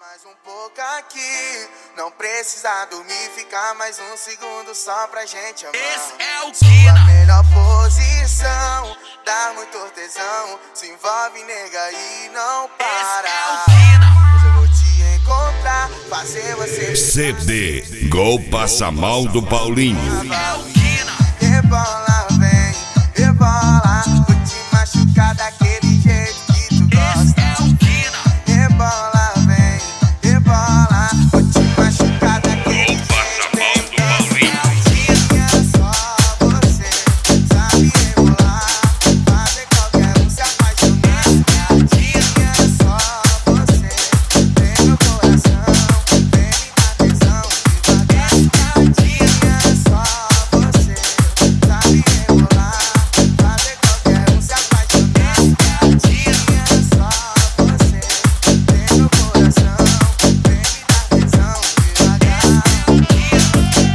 Mais um pouco aqui, não precisa dormir, ficar mais um segundo só pra gente amar. Esse é o Sua Kina. melhor posição, dá muito tesão, se envolve nega e não para. Esse é o Kina. Hoje eu vou te encontrar, fazer você CD Gol Passa Mal do Paulinho. É o Kina. Rebola, vem, rebola, vou te machucar daquele jeito que tu Esse gosta. é o Kina. Rebola, vem, rebola, vou te machucar daquele jeito. Passa Mal do Paulinho. É só você, sabe rebolar, fazer qualquer um se apaixonar. É só você, tem meu coração, vem me dar tesão devagar. É só você, sabe rebolar, fazer qualquer um se apaixonar. É só você, tem meu coração, vem me dar tesão devagar.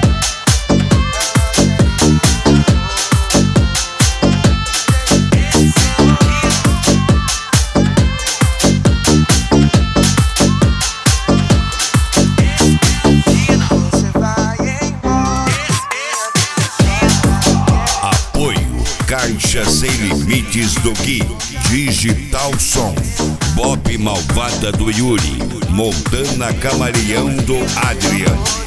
Você vai embora. Apoio Caixa Sem Limites do Gui, Digital Som, Bob Malvada do Yuri, Montana Camaleão do Adriano.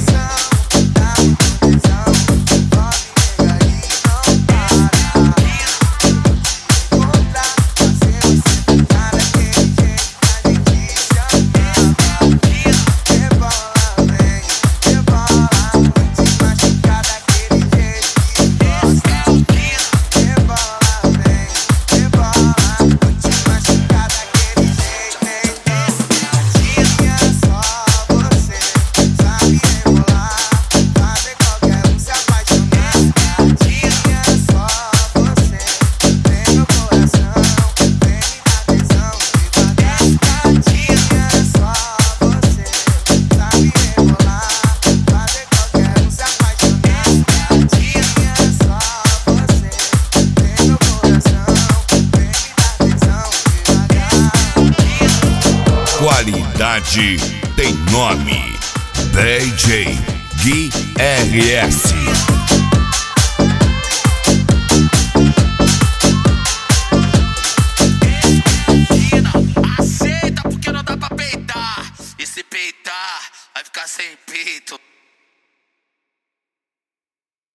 Qualidade tem nome. DJ Gui RS.